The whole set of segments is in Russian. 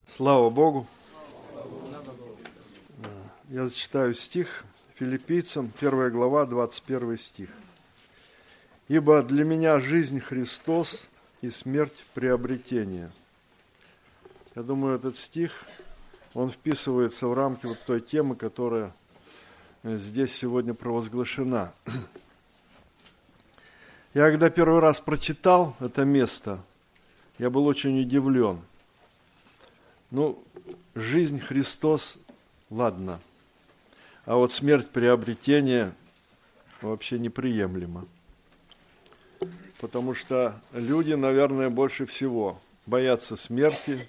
Слава Богу. Я зачитаю стих Филиппийцам, 1 глава, 21 стих. «Ибо для меня жизнь Христос и смерть приобретение». Я думаю, этот стих, он вписывается в рамки вот той темы, которая здесь сегодня провозглашена. Я когда первый раз прочитал это место, я был очень удивлен. Жизнь Христос, ладно, а вот смерть приобретение вообще неприемлемо. Потому что люди, наверное, больше всего боятся смерти,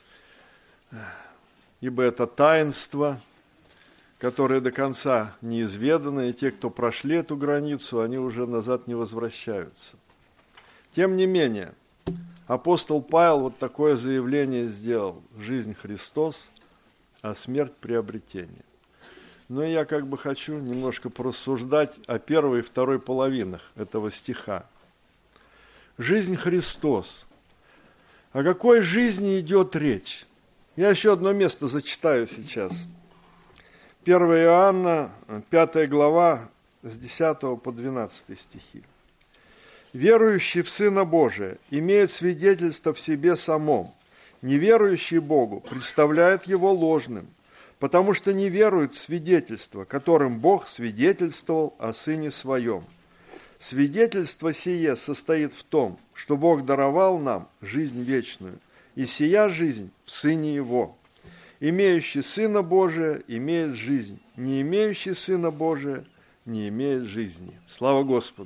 ибо это таинство, которое до конца неизведано, и те, кто прошли эту границу, они уже назад не возвращаются. Тем не менее, апостол Павел вот такое заявление сделал: жизнь Христос, а смерть приобретение. Но я хочу немножко порассуждать о первой и второй половинах этого стиха. Жизнь Христос. О какой жизни идет речь? Я еще одно место зачитаю сейчас. 1 Иоанна, 5 глава, с 10 по 12 стихи. «Верующий в Сына Божия имеет свидетельство в себе самом. Неверующий Богу представляет его ложным, потому что не верует в свидетельство, которым Бог свидетельствовал о Сыне Своем. Свидетельство сие состоит в том, что Бог даровал нам жизнь вечную, и сия жизнь в Сыне Его. Имеющий Сына Божия имеет жизнь, не имеющий Сына Божия не имеет жизни». Слава Господу!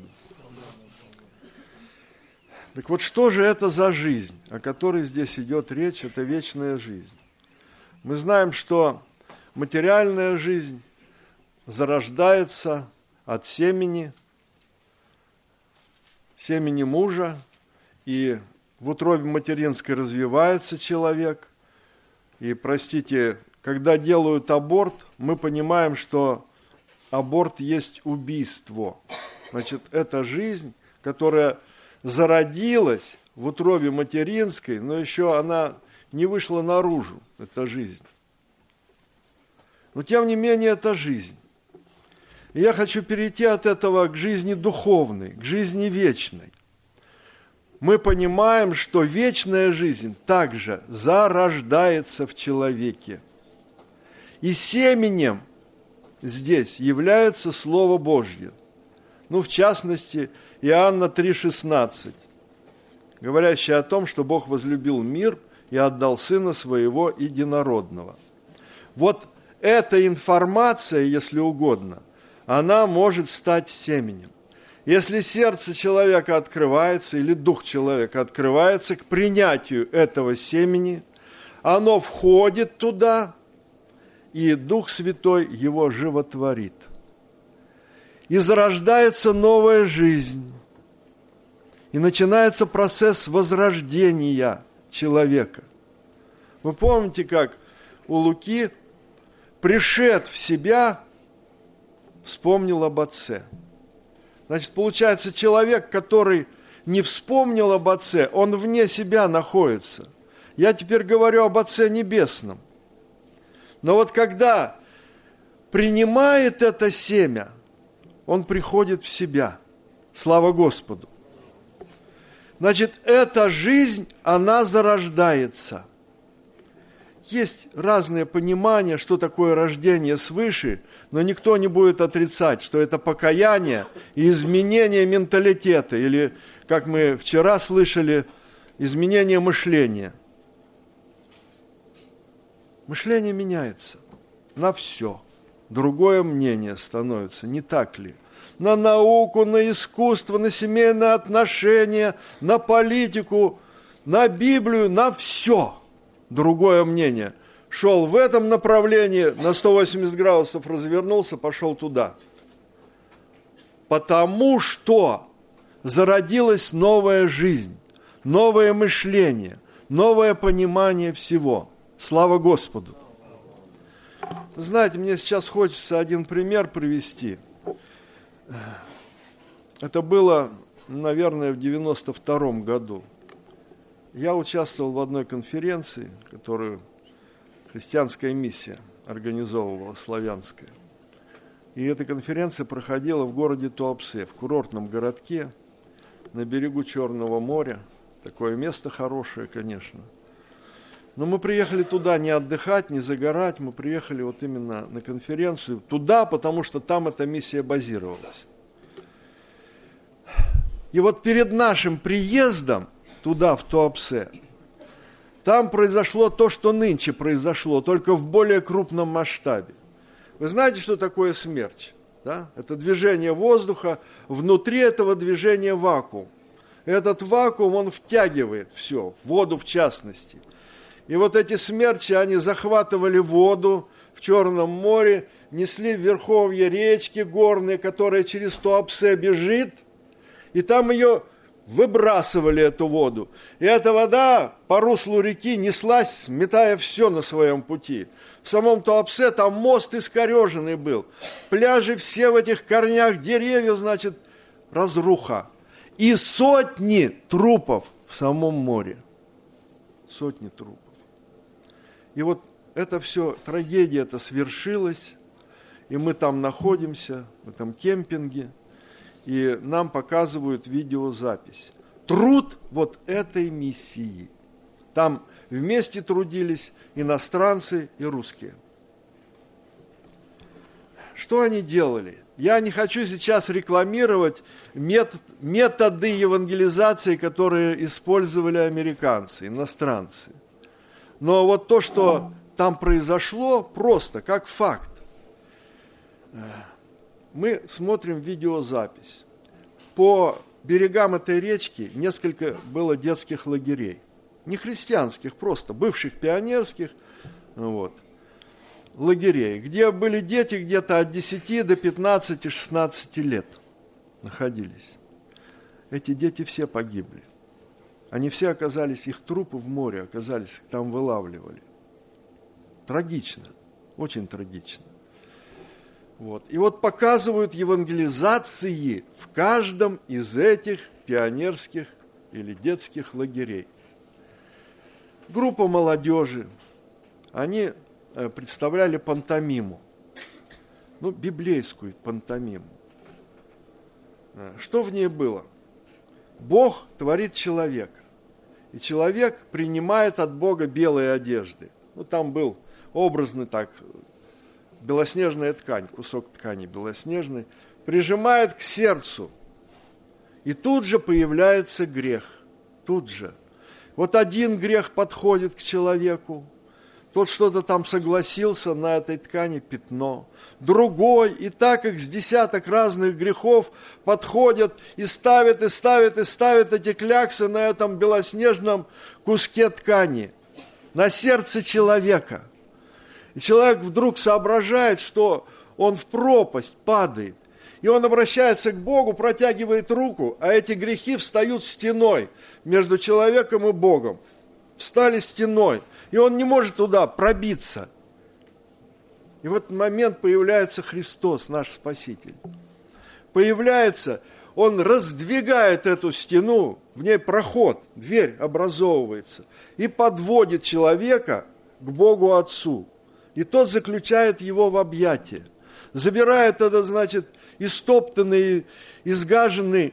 Так вот, что же это за жизнь, о которой здесь идет речь? Это вечная жизнь. Мы знаем, что материальная жизнь зарождается от семени мужа, и в утробе материнской развивается человек. И, когда делают аборт, мы понимаем, что аборт есть убийство. Значит, это жизнь, которая зародилась в утробе материнской, но еще она не вышла наружу, эта жизнь. Но, тем не менее, это жизнь. И я хочу перейти от этого к жизни духовной, к жизни вечной. Мы понимаем, что вечная жизнь также зарождается в человеке. И семенем здесь является Слово Божье. В частности, Иоанна 3,16, говорящее о том, что Бог возлюбил мир и отдал Сына Своего Единородного. Вот эта информация, если угодно, она может стать семенем. Если сердце человека открывается, или дух человека открывается к принятию этого семени, оно входит туда, и Дух Святой его животворит. И зарождается новая жизнь. И начинается процесс возрождения человека. Вы помните, как у Луки, пришед в себя, вспомнил об Отце. Значит, получается, человек, который не вспомнил об Отце, он вне себя находится. Я теперь говорю об Отце Небесном. Но вот когда принимает это семя, он приходит в себя. Слава Господу! Значит, эта жизнь, она зарождается. Есть разные понимания, что такое рождение свыше, но никто не будет отрицать, что это покаяние и изменение менталитета, или, как мы вчера слышали, изменение мышления. Мышление меняется на все. Другое мнение становится, не так ли? На науку, на искусство, на семейные отношения, на политику, на Библию, на все. Другое мнение. Шел в этом направлении, на 180 градусов развернулся, пошел туда. Потому что зародилась новая жизнь, новое мышление, новое понимание всего. Слава Господу! Знаете, мне сейчас хочется один пример привести. Это было, наверное, в 92-м году. Я участвовал в одной конференции, которую христианская миссия организовывала, славянская. И эта конференция проходила в городе Туапсе, в курортном городке, на берегу Черного моря. Такое место хорошее, конечно. Но мы приехали туда не отдыхать, не загорать, мы приехали вот именно на конференцию туда, потому что там эта миссия базировалась. И вот перед нашим приездом туда, в Туапсе, там произошло то, что нынче произошло, только в более крупном масштабе. Вы знаете, что такое смерч? Да? Это движение воздуха, внутри этого движения вакуум. Этот вакуум, он втягивает все, воду в частности. И вот эти смерчи, они захватывали воду в Черном море, несли в верховье речки горные, которая через Туапсе бежит, и там ее выбрасывали, эту воду. И эта вода по руслу реки неслась, сметая все на своем пути. В самом Туапсе там мост искореженный был. Пляжи все в этих корнях деревьев, значит, разруха. И сотни трупов в самом море. Сотни трупов. И вот это все, трагедия эта свершилась, и мы там находимся, в этом кемпинге, и нам показывают видеозапись. Труд вот этой миссии. Там вместе трудились иностранцы и русские. Что они делали? Я не хочу сейчас рекламировать методы евангелизации, которые использовали американцы, иностранцы. Но вот то, что там произошло, просто как факт. Мы смотрим видеозапись. По берегам этой речки несколько было детских лагерей. Не христианских, просто бывших пионерских лагерей, где были дети где-то от 10 до 15-16 лет находились. Эти дети все погибли. Они все оказались, их трупы в море оказались, там вылавливали. Трагично, очень трагично. И вот показывают евангелизации в каждом из этих пионерских или детских лагерей. Группа молодежи, они представляли пантомиму, библейскую пантомиму. Что в ней было? Бог творит человека, и человек принимает от Бога белые одежды. Там был образный так, белоснежная ткань, кусок ткани белоснежной, прижимает к сердцу, и тут же появляется грех, тут же. Вот один грех подходит к человеку, тот что-то там согласился, на этой ткани пятно. Другой, и так их с десяток разных грехов подходят и ставят эти кляксы на этом белоснежном куске ткани, на сердце человека. И человек вдруг соображает, что он в пропасть падает. И он обращается к Богу, протягивает руку, а эти грехи встают стеной между человеком и Богом. Встали стеной. И он не может туда пробиться. И в этот момент появляется Христос, наш Спаситель. Появляется, Он раздвигает эту стену, в ней проход, дверь образовывается, и подводит человека к Богу Отцу. И тот заключает его в объятия. Забирает это, значит, истоптанный, изгаженный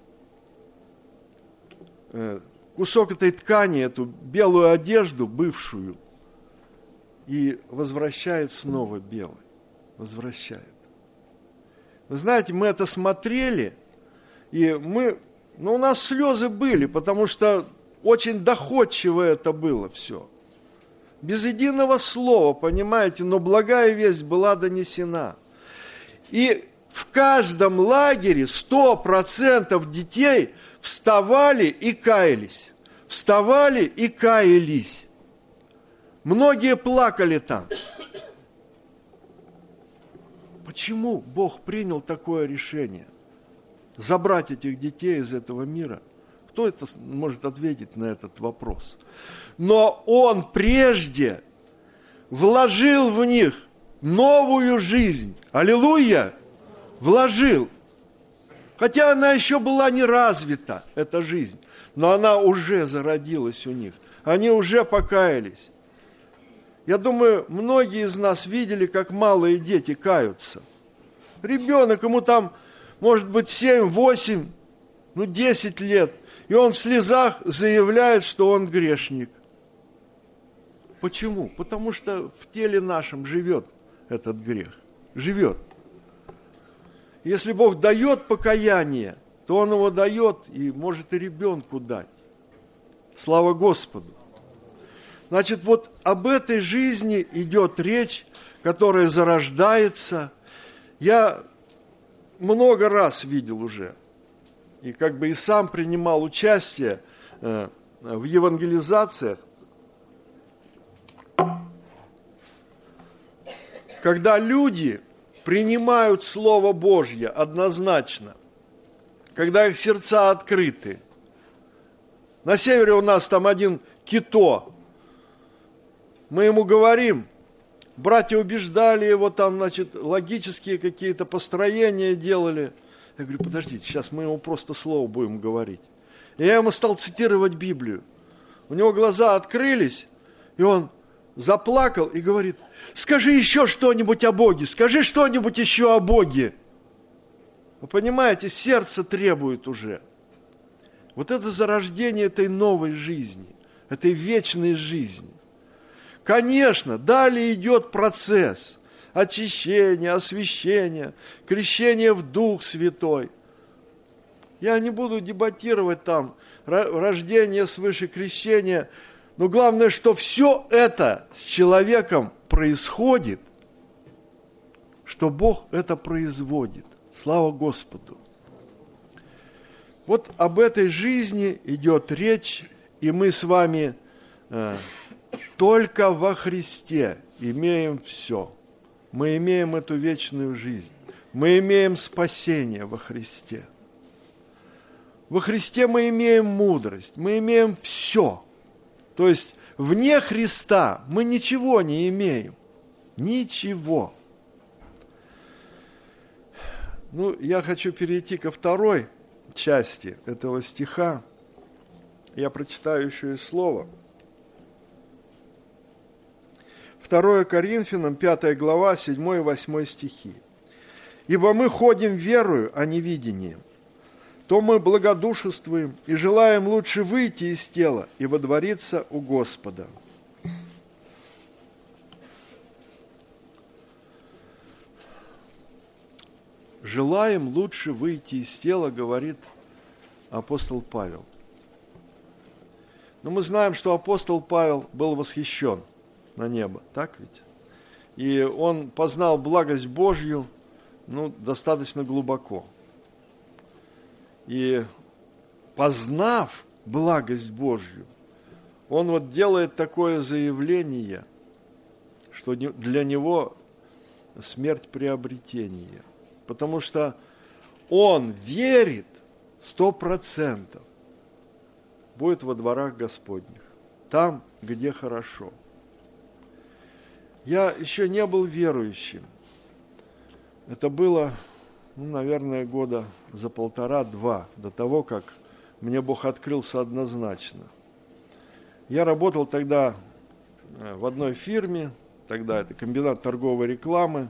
кусок этой ткани, эту белую одежду бывшую, и возвращает снова белой. Возвращает. Вы знаете, мы это смотрели, и у нас слезы были, потому что очень доходчиво это было все. Без единого слова, понимаете, но благая весть была донесена. И в каждом лагере 100% детей вставали и каялись. Вставали и каялись. Многие плакали там. Почему Бог принял такое решение? Забрать этих детей из этого мира? Кто это может ответить на этот вопрос? Но Он прежде вложил в них новую жизнь. Аллилуйя! Вложил. Хотя она еще была не развита, эта жизнь, но она уже зародилась у них. Они уже покаялись. Я думаю, многие из нас видели, как малые дети каются. Ребенок, ему там, может быть, 7, 8, 10 лет. И он в слезах заявляет, что он грешник. Почему? Потому что в теле нашем живет этот грех. Живет. Если Бог дает покаяние, то Он его дает и может и ребенку дать. Слава Господу. Значит, вот об этой жизни идет речь, которая зарождается. Я много раз видел уже, и как бы и сам принимал участие в евангелизациях, когда люди принимают Слово Божье однозначно, когда их сердца открыты. На севере у нас там один Кито. Мы ему говорим, братья убеждали его, там, значит, логические какие-то построения делали. Я говорю, подождите, сейчас мы ему просто слово будем говорить. И я ему стал цитировать Библию. У него глаза открылись, и он заплакал и говорит, скажи еще что-нибудь о Боге, скажи что-нибудь еще о Боге. Вы понимаете, сердце требует уже. Вот это зарождение этой новой жизни, этой вечной жизни. Конечно, далее идет процесс очищения, освящения, крещения в Дух Святой. Я не буду дебатировать там, рождение свыше, крещение, но главное, что все это с человеком происходит, что Бог это производит. Слава Господу. Вот об этой жизни идет речь, и мы с вами только во Христе имеем все. Мы имеем эту вечную жизнь. Мы имеем спасение во Христе. Во Христе мы имеем мудрость, мы имеем все. То есть вне Христа мы ничего не имеем. Ничего. Я хочу перейти ко второй части этого стиха. Я прочитаю еще и слово. 2 Коринфянам, 5 глава, 7 и 8 стихи. «Ибо мы ходим верою, а не видением. То мы благодушествуем и желаем лучше выйти из тела и водвориться у Господа». Желаем лучше выйти из тела, говорит апостол Павел. Но мы знаем, что апостол Павел был восхищен на небо, так ведь? И он познал благость Божью, достаточно глубоко. И познав благость Божью, он делает такое заявление, что для него смерть приобретение. Потому что он верит 100%, будет во дворах Господних, там, где хорошо. Я еще не был верующим. Это было, наверное, года за 1,5-2 до того, как мне Бог открылся однозначно. Я работал тогда в одной фирме, тогда это комбинат торговой рекламы.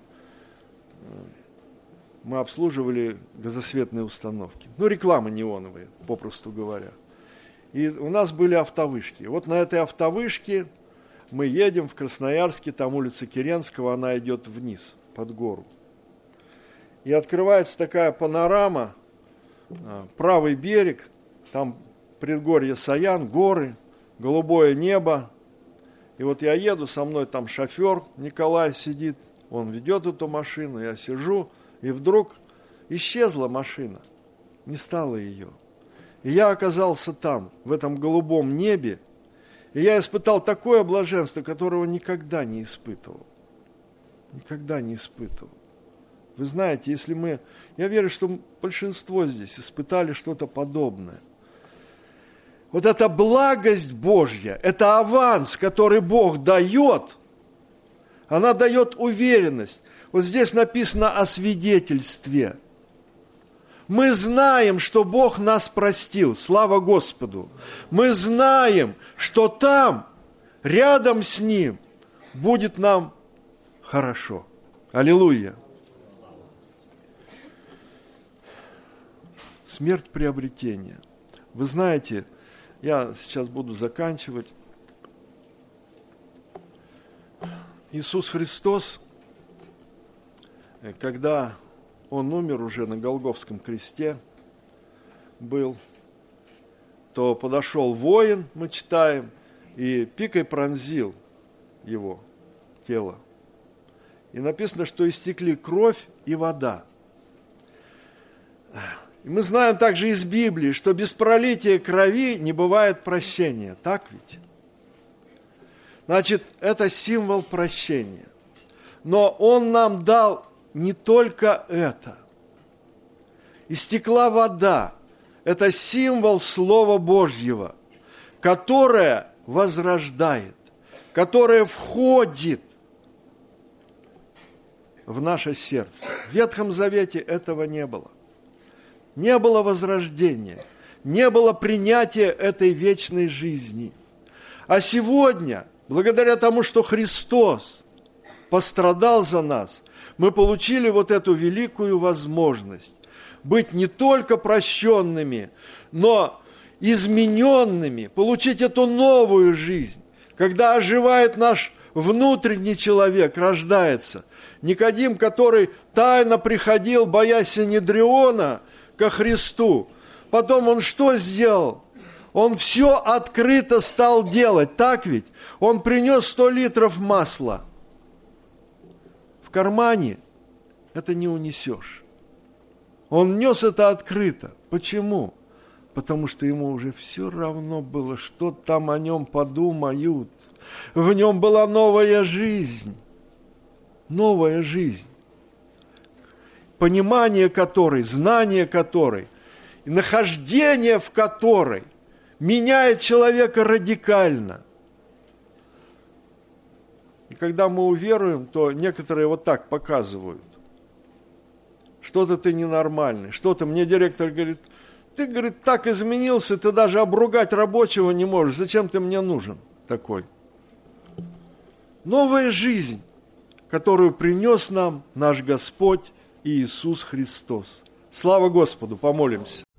Мы обслуживали газосветные установки. Рекламы неоновые, попросту говоря. И у нас были автовышки. Вот на этой автовышке мы едем в Красноярске, там улица Керенского, она идет вниз, под гору. И открывается такая панорама, правый берег, там предгорье Саян, горы, голубое небо. И вот я еду, со мной там шофер Николай сидит, он ведет эту машину, я сижу, и вдруг исчезла машина, не стало ее. И я оказался там, в этом голубом небе, и я испытал такое блаженство, которого никогда не испытывал. Никогда не испытывал. Вы знаете, я верю, что большинство здесь испытали что-то подобное. Вот эта благость Божья, это аванс, который Бог дает, она дает уверенность. Вот здесь написано о свидетельстве. Мы знаем, что Бог нас простил, слава Господу. Мы знаем, что там, рядом с Ним, будет нам хорошо. Аллилуйя. Смерть приобретения. Вы знаете, я сейчас буду заканчивать. Иисус Христос, когда Он умер уже на Голгофском кресте, был, то подошел воин, мы читаем, и пикой пронзил его тело. И написано, что истекли кровь и вода. И мы знаем также из Библии, что без пролития крови не бывает прощения. Так ведь? Значит, это символ прощения. Но Он нам дал не только это. Истекла вода. Это символ Слова Божьего, которое возрождает, которое входит в наше сердце. В Ветхом Завете этого не было. Не было возрождения, не было принятия этой вечной жизни. А сегодня, благодаря тому, что Христос пострадал за нас, мы получили вот эту великую возможность быть не только прощенными, но измененными, получить эту новую жизнь, когда оживает наш внутренний человек, рождается. Никодим, который тайно приходил, боясь Синедриона, ко Христу. Потом он что сделал? Он все открыто стал делать, так ведь? Он принес 100 литров масла. В кармане это не унесешь. Он нес это открыто. Почему? Потому что ему уже все равно было, что там о нем подумают. В нем была новая жизнь. Новая жизнь. Понимание которой, знание которой, и нахождение в которой меняет человека радикально. И когда мы уверуем, то некоторые вот так показывают. Что-то ты ненормальный, что-то. Мне директор говорит, ты, говорит, так изменился, ты даже обругать рабочего не можешь. Зачем ты мне нужен такой? Новая жизнь, которую принес нам наш Господь Иисус Христос. Слава Господу, помолимся.